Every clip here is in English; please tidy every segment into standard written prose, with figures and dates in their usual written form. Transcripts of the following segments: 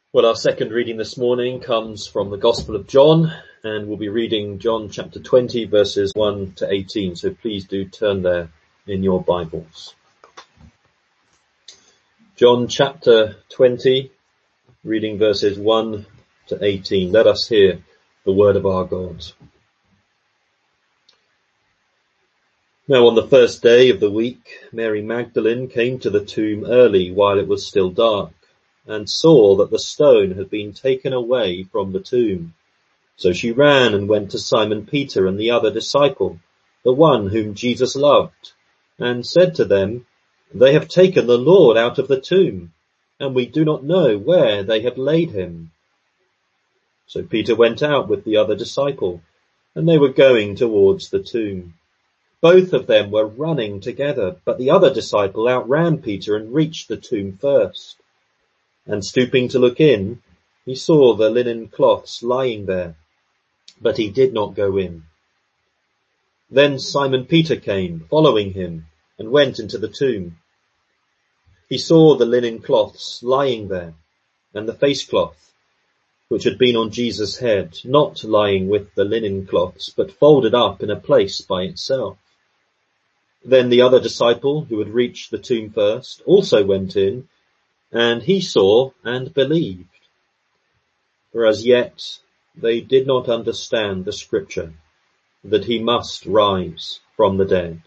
Well, our second reading this morning comes from the Gospel of John, and we'll be reading John chapter 20, verses 1 to 18. So please do turn there in your Bibles. John chapter 20, reading verses 1 to 18. Let us hear the word of our God. Now on the first day of the week, Mary Magdalene came to the tomb early while it was still dark, and saw that the stone had been taken away from the tomb. So she ran and went to Simon Peter and the other disciple, the one whom Jesus loved, and said to them, "They have taken the Lord out of the tomb, and we do not know where they have laid him." So Peter went out with the other disciple, and they were going towards the tomb. Both of them were running together, but the other disciple outran Peter and reached the tomb first. And stooping to look in, he saw the linen cloths lying there, but he did not go in. Then Simon Peter came, following him, and went into the tomb. He saw the linen cloths lying there, and the face cloth, which had been on Jesus' head, not lying with the linen cloths, but folded up in a place by itself. Then the other disciple, who had reached the tomb first, also went in, and he saw and believed. For as yet they did not understand the scripture, that he must rise from the dead.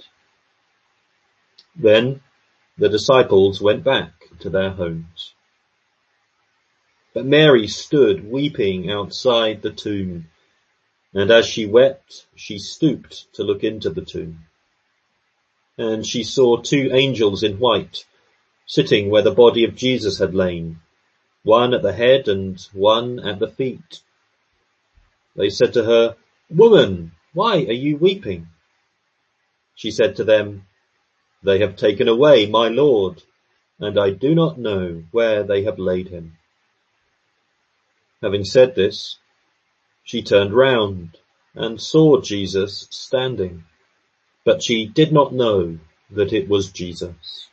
Then the disciples went back to their homes. But Mary stood weeping outside the tomb, and as she wept, she stooped to look into the tomb. And she saw two angels in white, sitting where the body of Jesus had lain, one at the head and one at the feet. They said to her, "Woman, why are you weeping?" She said to them, "They have taken away my Lord, and I do not know where they have laid him." Having said this, she turned round and saw Jesus standing, but she did not know that it was Jesus.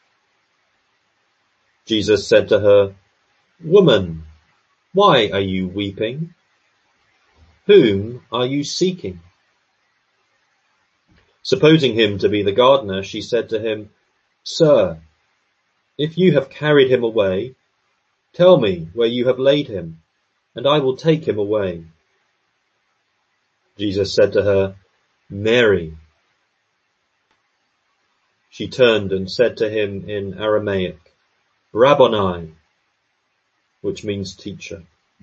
Jesus said to her, "Woman, why are you weeping? Whom are you seeking?" Supposing him to be the gardener, she said to him, "Sir, if you have carried him away, tell me where you have laid him, and I will take him away." Jesus said to her, "Mary." She turned and said to him in Aramaic, "Rabboni," which means teacher.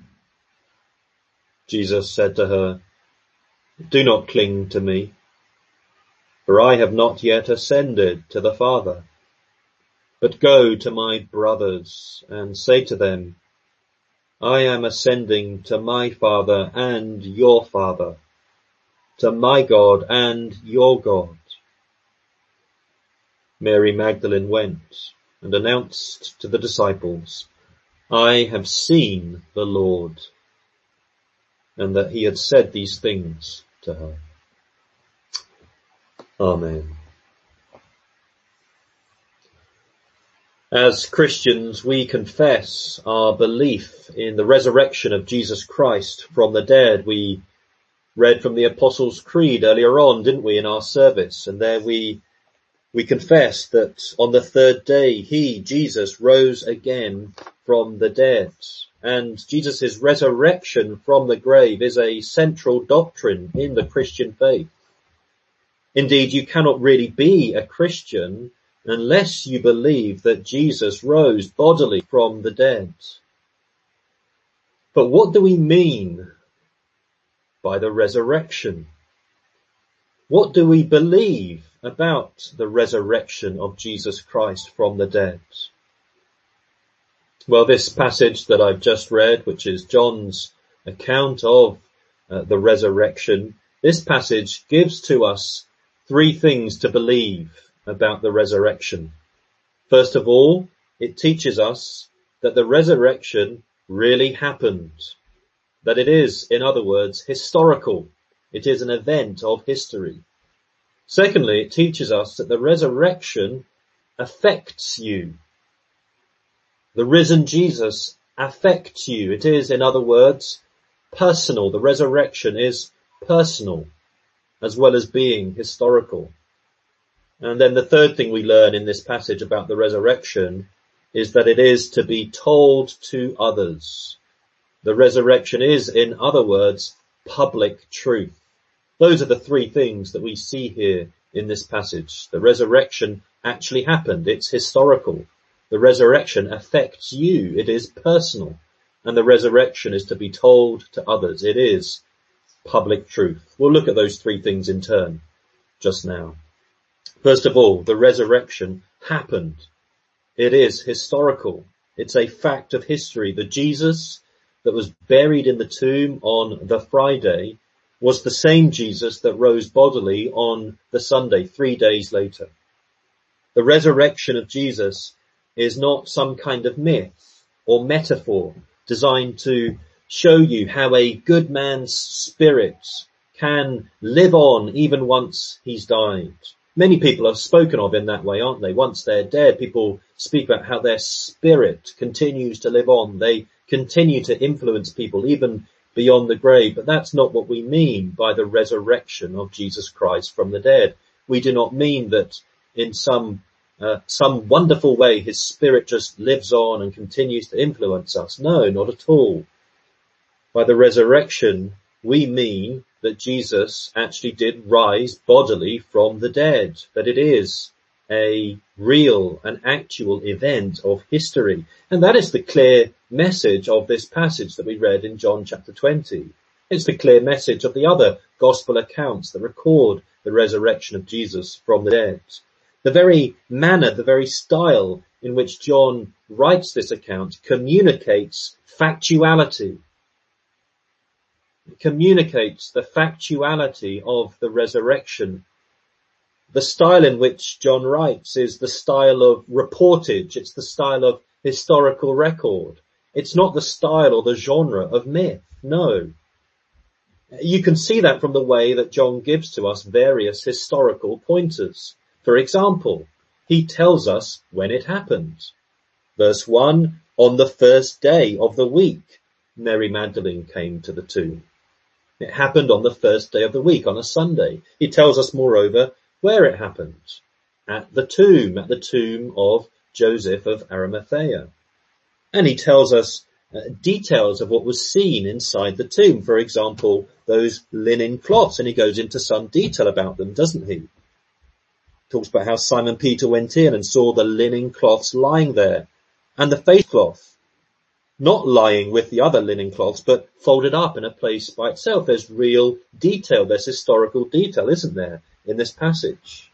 Jesus said to her, "Do not cling to me, for I have not yet ascended to the Father. But go to my brothers and say to them, I am ascending to my Father and your Father, to my God and your God." Mary Magdalene went and announced to the disciples, "I have seen the Lord," and that he had said these things to her. Amen. As Christians, we confess our belief in the resurrection of Jesus Christ from the dead. We read from the Apostles' Creed earlier on, didn't we, in our service? And there we confess that on the third day, he, Jesus, rose again from the dead. And Jesus' resurrection from the grave is a central doctrine in the Christian faith. Indeed, you cannot really be a Christian unless you believe that Jesus rose bodily from the dead. But what do we mean by the resurrection? What do we believe about the resurrection of Jesus Christ from the dead? Well, this passage that I've just read, which is John's account of the resurrection, this passage gives to us three things to believe about the resurrection. First of all, it teaches us that the resurrection really happened, that it is, in other words, historical. It is an event of history. Secondly, it teaches us that the resurrection affects you. The risen Jesus affect you. It is, in other words, personal. The resurrection is personal as well as being historical. And then the third thing we learn in this passage about the resurrection is that it is to be told to others. The resurrection is, in other words, public truth. Those are the three things that we see here in this passage. The resurrection actually happened. It's historical. The resurrection affects you. It is personal. And the resurrection is to be told to others. It is public truth. We'll look at those three things in turn just now. First of all, the resurrection happened. It is historical. It's a fact of history. The Jesus that was buried in the tomb on the Friday was the same Jesus that rose bodily on the Sunday, 3 days later. The resurrection of Jesus is not some kind of myth or metaphor designed to show you how a good man's spirit can live on even once he's died. Many people are spoken of in that way, aren't they? Once they're dead, people speak about how their spirit continues to live on. They continue to influence people even beyond the grave. But that's not what we mean by the resurrection of Jesus Christ from the dead. We do not mean that in some wonderful way his spirit just lives on and continues to influence us. No, not at all. By the resurrection, we mean that Jesus actually did rise bodily from the dead, that it is a real and actual event of history. And that is the clear message of this passage that we read in John chapter 20. It's the clear message of the other gospel accounts that record the resurrection of Jesus from the dead. The very manner, the very style in which John writes this account communicates factuality. It communicates the factuality of the resurrection. The style in which John writes is the style of reportage. It's the style of historical record. It's not the style or the genre of myth. No. You can see that from the way that John gives to us various historical pointers. For example, he tells us when it happened. Verse 1, on the first day of the week, Mary Magdalene came to the tomb. It happened on the first day of the week, on a Sunday. He tells us, moreover, where it happened. At the tomb of Joseph of Arimathea. And he tells us details of what was seen inside the tomb. For example, those linen cloths, and he goes into some detail about them, doesn't he? Talks about how Simon Peter went in and saw the linen cloths lying there, and the face cloth, not lying with the other linen cloths, but folded up in a place by itself. There's real detail, there's historical detail, isn't there, in this passage?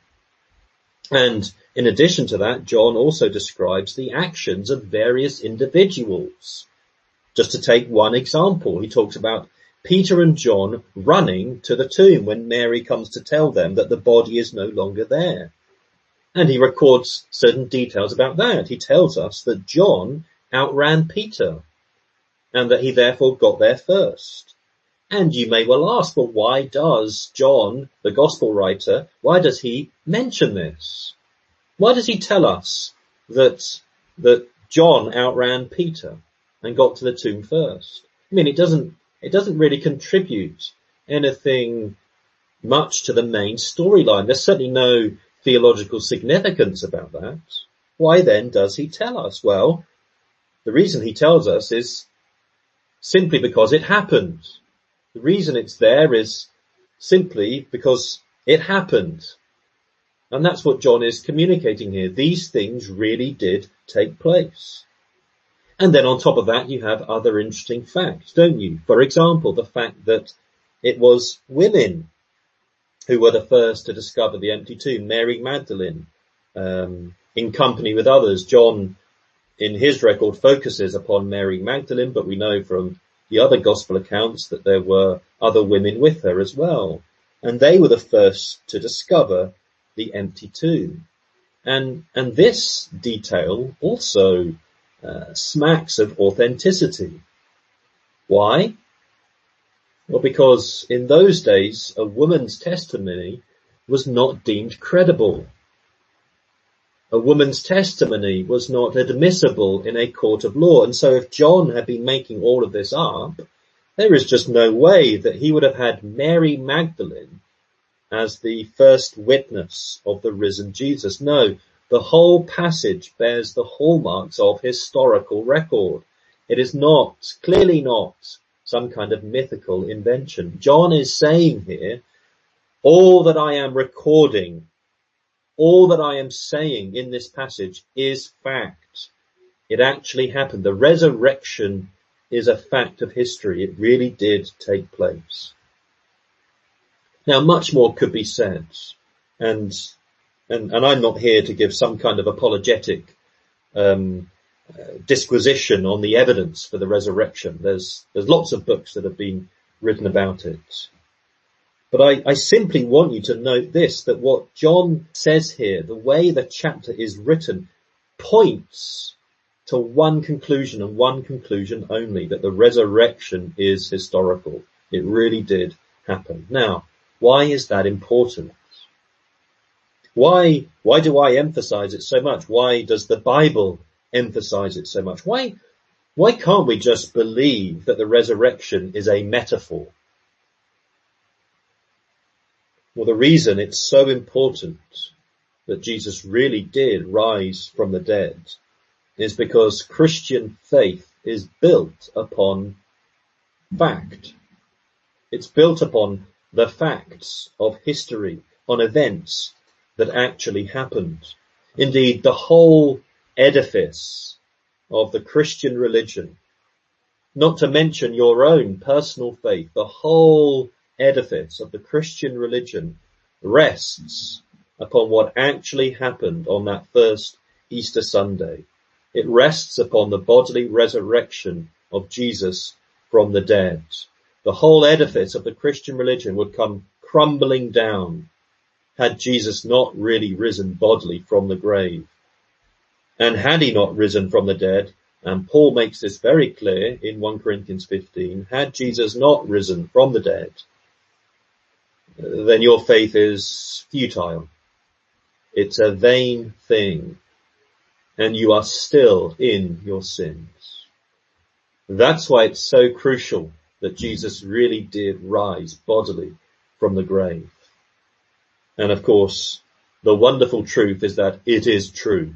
And in addition to that, John also describes the actions of various individuals. Just to take one example, he talks about Peter and John running to the tomb when Mary comes to tell them that the body is no longer there. And he records certain details about that. He tells us that John outran Peter and that he therefore got there first. And you may well ask, well, why does John, the gospel writer, why does he mention this? Why does he tell us that John outran Peter and got to the tomb first? I mean, it doesn't really contribute anything much to the main storyline. There's certainly no theological significance about that. Why then does he tell us? Well, the reason he tells us is simply because it happened. The reason it's there is simply because it happened. And that's what John is communicating here. These things really did take place. And then on top of that, you have other interesting facts, don't you? For example, the fact that it was women who were the first to discover the empty tomb. Mary Magdalene, in company with others. John, in his record, focuses upon Mary Magdalene, but we know from the other gospel accounts that there were other women with her as well. And they were the first to discover the empty tomb. And this detail also smacks of authenticity. Why? Well, because in those days, a woman's testimony was not deemed credible. A woman's testimony was not admissible in a court of law. And so if John had been making all of this up, there is just no way that he would have had Mary Magdalene as the first witness of the risen Jesus. No, the whole passage bears the hallmarks of historical record. It is not, clearly not, some kind of mythical invention. John is saying here, all that I am recording, all that I am saying in this passage is fact. It actually happened. The resurrection is a fact of history. It really did take place. Now, much more could be said, and I'm not here to give some kind of apologetic disquisition on the evidence for the resurrection. There's lots of books that have been written about it. But I simply want you to note this, that what John says here, the way the chapter is written, points to one conclusion and one conclusion only, that the resurrection is historical. It really did happen. Now, why is that important? Why do I emphasize it so much? Why does the Bible emphasize it so much? Why can't we just believe that the resurrection is a metaphor? Well, the reason it's so important that Jesus really did rise from the dead is because Christian faith is built upon fact. It's built upon the facts of history, on events that actually happened. Indeed, the whole edifice of the Christian religion, not to mention your own personal faith, the whole edifice of the Christian religion rests upon what actually happened on that first Easter Sunday. It rests upon the bodily resurrection of Jesus from the dead. The whole edifice of the Christian religion would come crumbling down had Jesus not really risen bodily from the grave. And had he not risen from the dead, and Paul makes this very clear in 1 Corinthians 15, had Jesus not risen from the dead, then your faith is futile. It's a vain thing, and you are still in your sins. That's why it's so crucial that Jesus really did rise bodily from the grave. And of course, the wonderful truth is that it is true.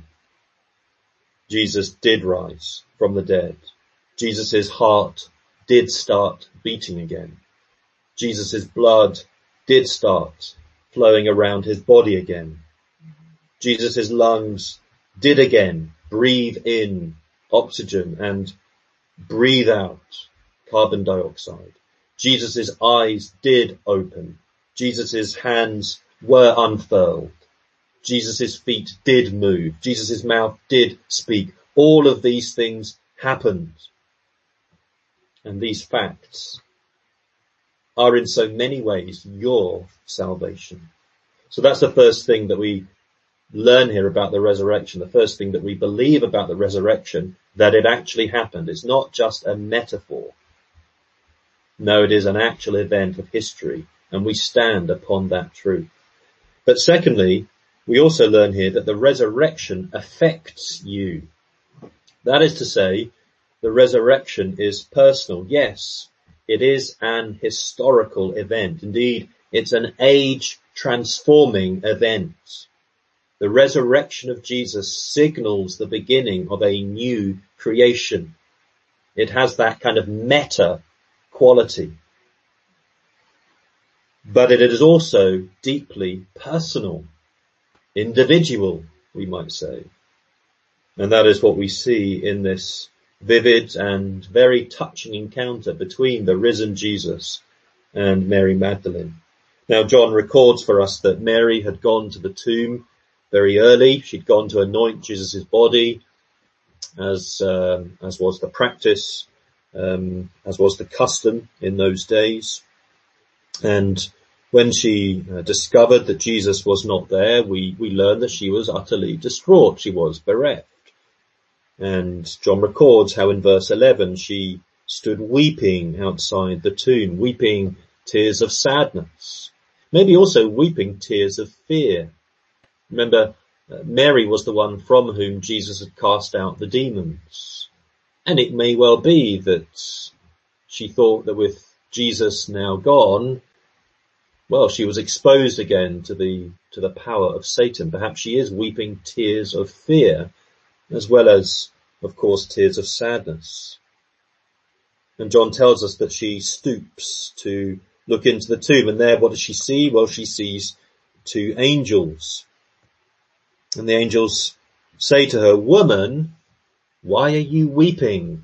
Jesus did rise from the dead. Jesus' heart did start beating again. Jesus' blood did start flowing around his body again. Jesus' lungs did again breathe in oxygen and breathe out carbon dioxide. Jesus' eyes did open. Jesus' hands were unfurled. Jesus' feet did move. Jesus' mouth did speak. All of these things happened. And these facts are in so many ways your salvation. So that's the first thing that we learn here about the resurrection. The first thing that we believe about the resurrection, that it actually happened. It's not just a metaphor. No, it is an actual event of history, and we stand upon that truth. But secondly, we also learn here that the resurrection affects you. That is to say, the resurrection is personal. Yes, it is an historical event. Indeed, it's an age-transforming event. The resurrection of Jesus signals the beginning of a new creation. It has that kind of meta quality. But it is also deeply personal, individual, we might say. And that is what we see in this vivid and very touching encounter between the risen Jesus and Mary Magdalene. Now, John records for us that Mary had gone to the tomb very early. She'd gone to anoint Jesus' body, as was the practice, as was the custom in those days. And when she discovered that Jesus was not there, we learn that she was utterly distraught. She was bereft. And John records how in verse 11 she stood weeping outside the tomb, weeping tears of sadness, maybe also weeping tears of fear. Remember, Mary was the one from whom Jesus had cast out the demons. And it may well be that she thought that with Jesus now gone, well, she was exposed again to the power of Satan. Perhaps she is weeping tears of fear, as well as, of course, tears of sadness. And John tells us that she stoops to look into the tomb, and there what does she see? Well, she sees two angels. And the angels say to her, "Woman, why are you weeping?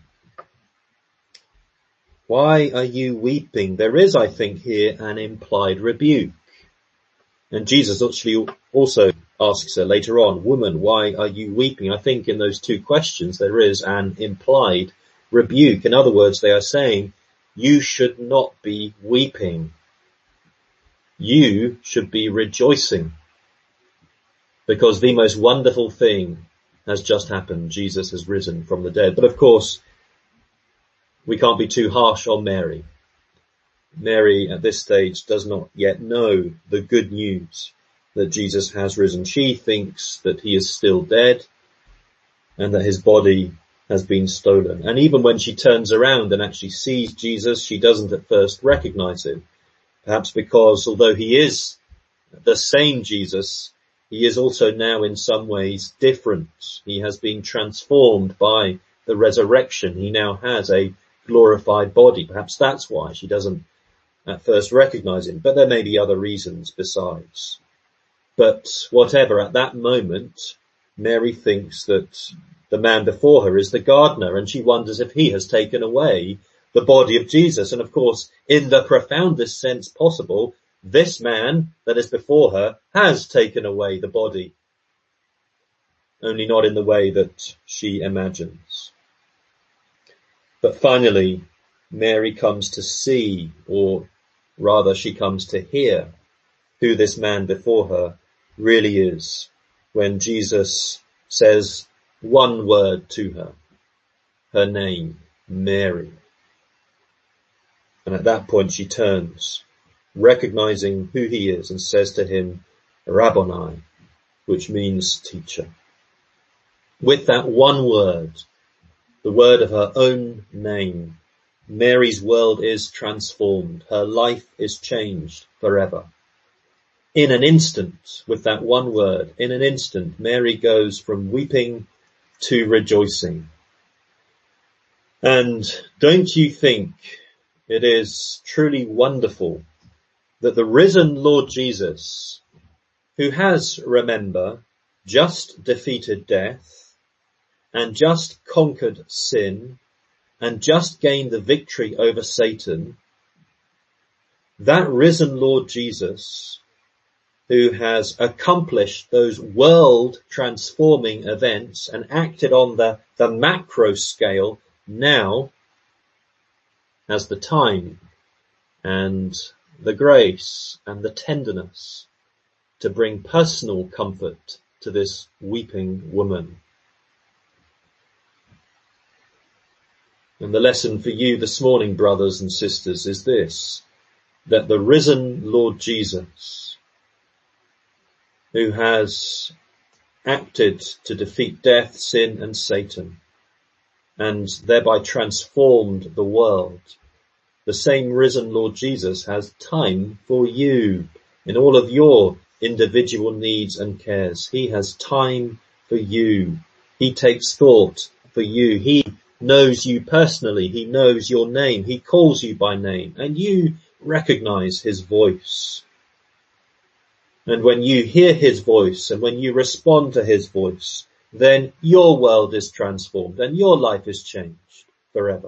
Why are you weeping?" There is, I think, here an implied rebuke. And Jesus actually also asks her later on, "Woman, why are you weeping?" I think in those two questions there is an implied rebuke. In other words, they are saying, you should not be weeping. You should be rejoicing. Because the most wonderful thing has just happened. Jesus has risen from the dead. But of course, we can't be too harsh on Mary. Mary at this stage does not yet know the good news that Jesus has risen. She thinks that he is still dead and that his body has been stolen. And even when she turns around and actually sees Jesus, she doesn't at first recognize him. Perhaps because although he is the same Jesus, he is also now in some ways different. He has been transformed by the resurrection. He now has a glorified body. Perhaps that's why she doesn't at first recognize him. But there may be other reasons besides. But whatever, at that moment, Mary thinks that the man before her is the gardener, and she wonders if he has taken away the body of Jesus. And of course, in the profoundest sense possible, this man that is before her has taken away the body, only not in the way that she imagines. But finally, Mary comes to see, or rather she comes to hear, who this man before her really is, when Jesus says one word to her, her name, Mary. And at that point she turns, recognizing who he is, and says to him, Rabboni, which means teacher. With that one word, the word of her own name, Mary's world is transformed. Her life is changed forever. In an instant, with that one word, in an instant, Mary goes from weeping to rejoicing. And don't you think it is truly wonderful that the risen Lord Jesus, who has, remember, just defeated death and just conquered sin and just gained the victory over Satan, that risen Lord Jesus, who has accomplished those world-transforming events and acted on the macro scale, now has the time and the grace and the tenderness to bring personal comfort to this weeping woman. And the lesson for you this morning, brothers and sisters, is this, that the risen Lord Jesus, who has acted to defeat death, sin and Satan, and thereby transformed the world, the same risen Lord Jesus has time for you in all of your individual needs and cares. He has time for you. He takes thought for you. He knows you personally. He knows your name. He calls you by name, and you recognize his voice. And when you hear his voice and when you respond to his voice, then your world is transformed and your life is changed forever.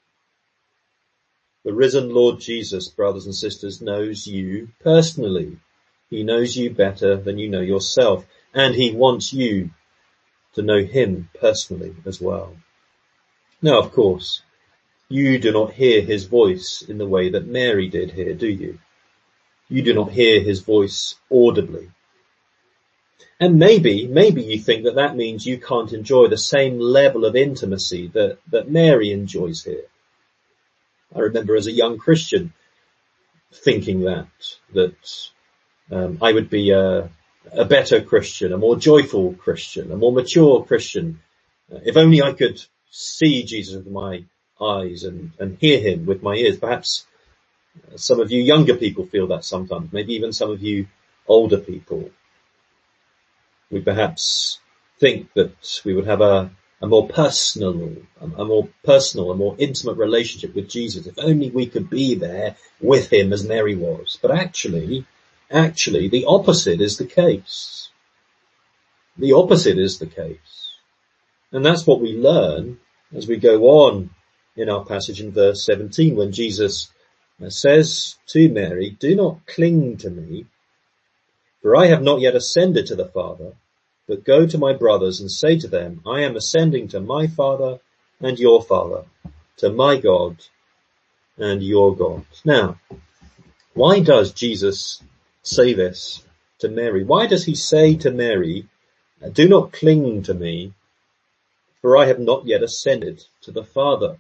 The risen Lord Jesus, brothers and sisters, knows you personally. He knows you better than you know yourself, and he wants you to know him personally as well. Now, of course, you do not hear his voice in the way that Mary did here, do you? You do not hear his voice audibly. And maybe you think that means you can't enjoy the same level of intimacy that Mary enjoys here. I remember as a young Christian thinking that I would be a better Christian, a more joyful Christian, a more mature Christian. If only I could see Jesus with my eyes and hear him with my ears. Perhaps some of you younger people feel that sometimes, maybe even some of you older people. We perhaps think that we would have a more personal, a more intimate relationship with Jesus if only we could be there with him as Mary was. But actually, the opposite is the case. The opposite is the case. And that's what we learn as we go on in our passage in verse 17, when Jesus says to Mary, "Do not cling to me, for I have not yet ascended to the Father, but go to my brothers and say to them, I am ascending to my Father and your Father, to my God and your God." Now, why does Jesus say this to Mary? Why does he say to Mary, "Do not cling to me, for I have not yet ascended to the Father"?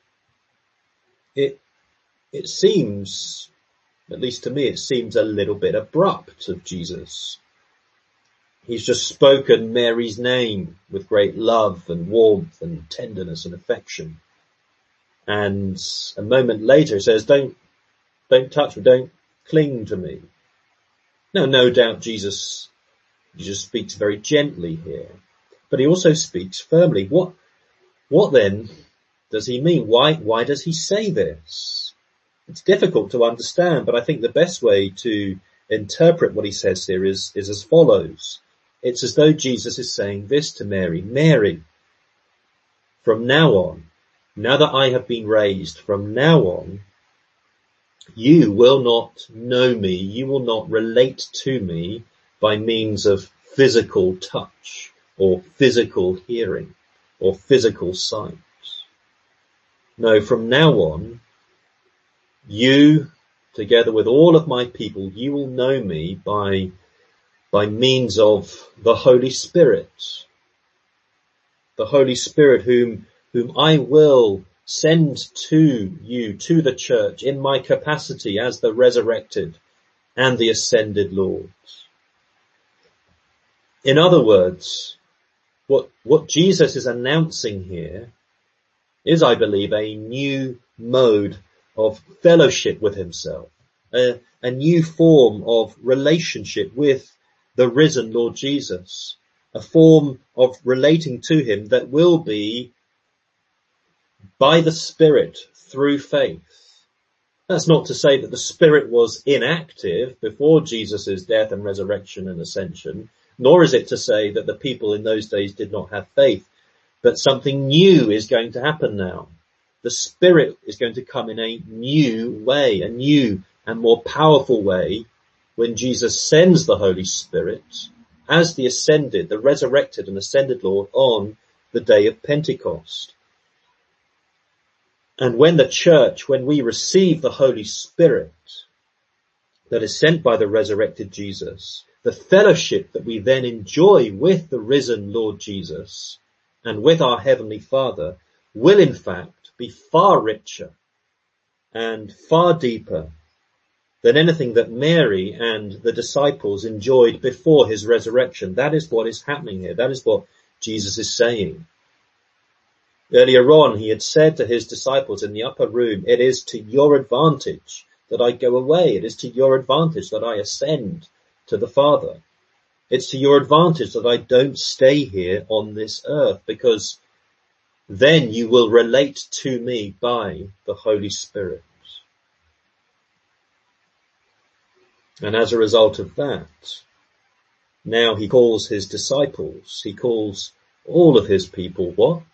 It seems, at least to me, it seems a little bit abrupt of Jesus. He's just spoken Mary's name with great love and warmth and tenderness and affection. And a moment later he says, don't touch me, don't cling to me. Now, no doubt Jesus speaks very gently here, but he also speaks firmly. What then does he mean? Why does he say this? It's difficult to understand, but I think the best way to interpret what he says here is as follows. It's as though Jesus is saying this to Mary: Mary, from now on, now that I have been raised, from now on, you will not know me, you will not relate to me by means of physical touch or physical hearing or physical sight. No, from now on, you, together with all of my people, you will know me by means of the Holy Spirit. The Holy Spirit whom I will send to you, to the church, in my capacity as the resurrected and the ascended Lord. In other words, what Jesus is announcing here is, I believe, a new mode of fellowship with himself, a new form of relationship with the risen Lord Jesus, a form of relating to him that will be by the Spirit through faith. That's not to say that the Spirit was inactive before Jesus' death and resurrection and ascension, nor is it to say that the people in those days did not have faith, but something new is going to happen now. The Spirit is going to come in a new way, a new and more powerful way, when Jesus sends the Holy Spirit as the ascended, the resurrected and ascended Lord on the day of Pentecost. And when the church, when we receive the Holy Spirit that is sent by the resurrected Jesus, the fellowship that we then enjoy with the risen Lord Jesus and with our Heavenly Father will in fact be far richer and far deeper than anything that Mary and the disciples enjoyed before his resurrection. That is what is happening here. That is what Jesus is saying. Earlier on, he had said to his disciples in the upper room, "It is to your advantage that I go away. It is to your advantage that I ascend to the Father. It's to your advantage that I don't stay here on this earth, because then you will relate to me by the Holy Spirit." And as a result of that, now he calls his disciples, he calls all of his people what?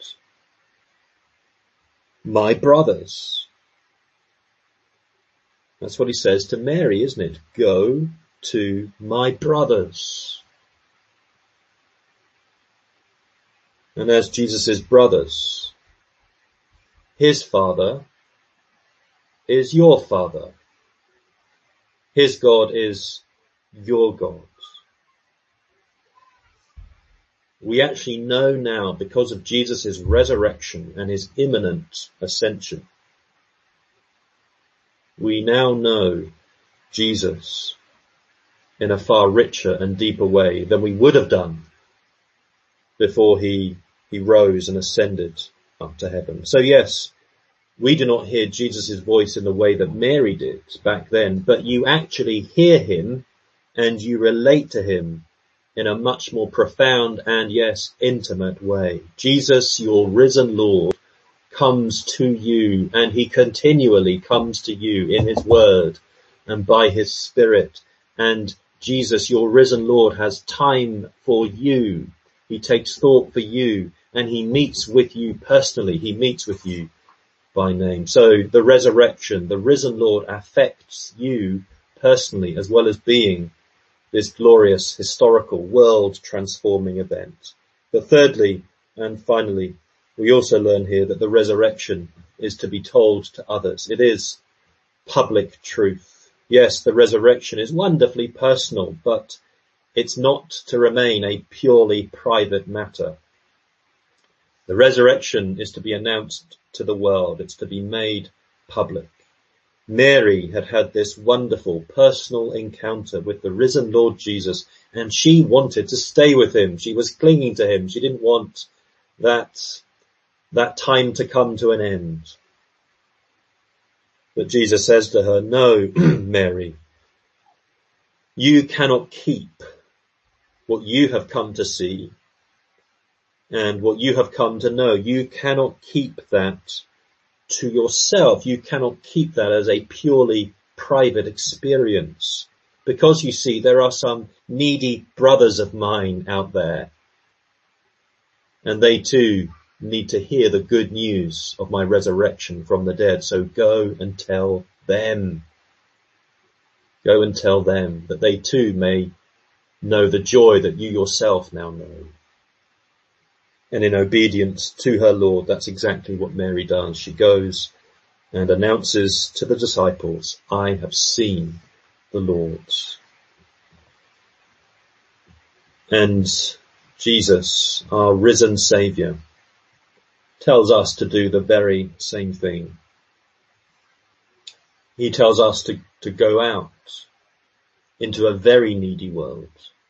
My brothers. That's what he says to Mary, isn't it? Go to my brothers. And as Jesus' brothers, his Father is your Father. His God is your God. We actually know now, because of Jesus' resurrection and his imminent ascension, we now know Jesus in a far richer and deeper way than we would have done before he rose and ascended up to heaven. So yes, we do not hear Jesus' voice in the way that Mary did back then, but you actually hear him and you relate to him in a much more profound and, yes, intimate way. Jesus, your risen Lord, comes to you, and he continually comes to you in his word and by his Spirit. And Jesus, your risen Lord, has time for you. He takes thought for you, and he meets with you personally. He meets with you by name. So the resurrection, the risen Lord, affects you personally, as well as being this glorious, historical, world-transforming event. But thirdly, and finally, we also learn here that the resurrection is to be told to others. It is public truth. Yes, the resurrection is wonderfully personal, but it's not to remain a purely private matter. The resurrection is to be announced to the world. It's to be made public. Mary had had this wonderful personal encounter with the risen Lord Jesus, and she wanted to stay with him. She was clinging to him. She didn't want that time to come to an end. But Jesus says to her, no, Mary, you cannot keep what you have come to see and what you have come to know. You cannot keep that to yourself. You cannot keep that as a purely private experience, because you see, there are some needy brothers of mine out there, and they too need to hear the good news of my resurrection from the dead. So go and tell them. Go and tell them, that they too may know the joy that you yourself now know. And in obedience to her Lord, that's exactly what Mary does. She goes and announces to the disciples, I have seen the Lord. And Jesus, our risen Saviour, tells us to do the very same thing. He tells us to go out into a very needy world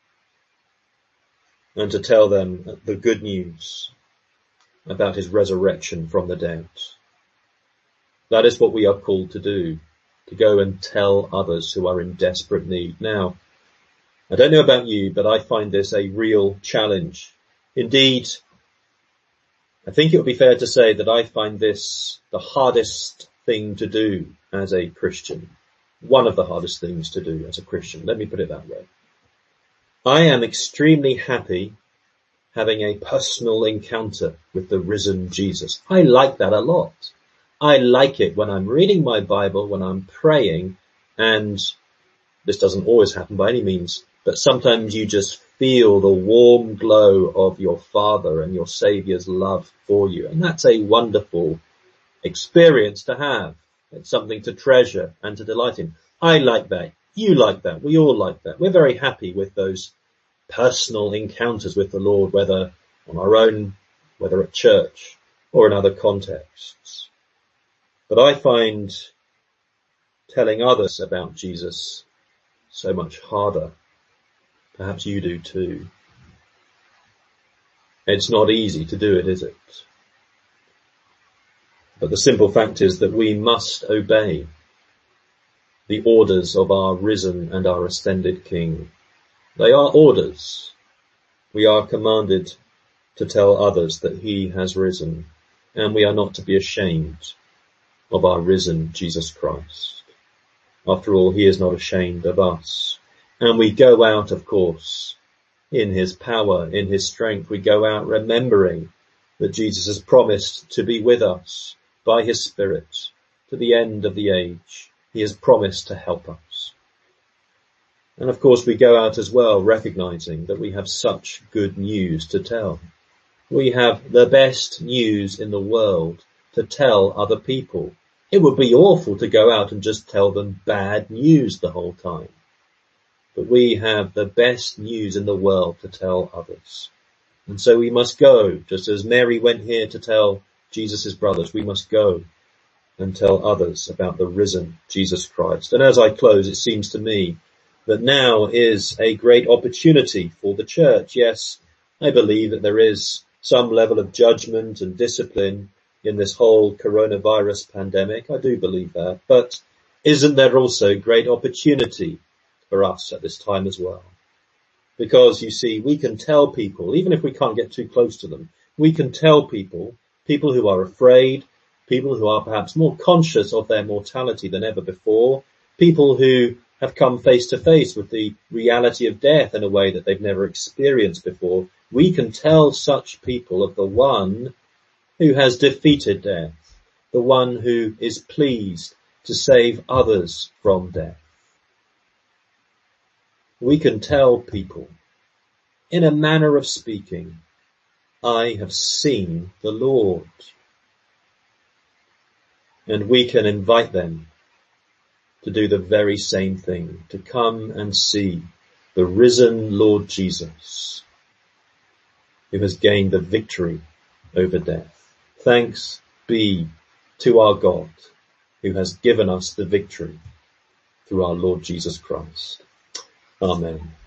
and to tell them the good news about his resurrection from the dead. That is what we are called to do, to go and tell others who are in desperate need. Now, I don't know about you, but I find this a real challenge. Indeed, I think it would be fair to say that I find this the hardest thing to do as a Christian. One of the hardest things to do as a Christian. Let me put it that way. I am extremely happy having a personal encounter with the risen Jesus. I like that a lot. I like it when I'm reading my Bible, when I'm praying, and this doesn't always happen by any means, but sometimes you just feel the warm glow of your Father and your Saviour's love for you. And that's a wonderful experience to have. It's something to treasure and to delight in. I like that. You like that. We all like that. We're very happy with those personal encounters with the Lord, whether on our own, whether at church or in other contexts. But I find telling others about Jesus so much harder. Perhaps you do too. It's not easy to do it, is it? But the simple fact is that we must obey the orders of our risen and our ascended King. They are orders. We are commanded to tell others that he has risen, and we are not to be ashamed of our risen Jesus Christ. After all, he is not ashamed of us. And we go out, of course, in his power, in his strength. We go out remembering that Jesus has promised to be with us by his Spirit to the end of the age. He has promised to help us. And of course we go out as well recognizing that we have such good news to tell. We have the best news in the world to tell other people. It would be awful to go out and just tell them bad news the whole time. But we have the best news in the world to tell others. And so we must go, just as Mary went here to tell Jesus' brothers, we must go and tell others about the risen Jesus Christ. And as I close, it seems to me that now is a great opportunity for the church. Yes, I believe that there is some level of judgment and discipline in this whole coronavirus pandemic. I do believe that. But isn't there also great opportunity for us at this time as well? Because, you see, we can tell people, even if we can't get too close to them, we can tell people who are afraid, people who are perhaps more conscious of their mortality than ever before, people who have come face to face with the reality of death in a way that they've never experienced before. We can tell such people of the one who has defeated death, the one who is pleased to save others from death. We can tell people, in a manner of speaking, I have seen the Lord. And we can invite them to do the very same thing, to come and see the risen Lord Jesus, who has gained the victory over death. Thanks be to our God, who has given us the victory through our Lord Jesus Christ. Amen.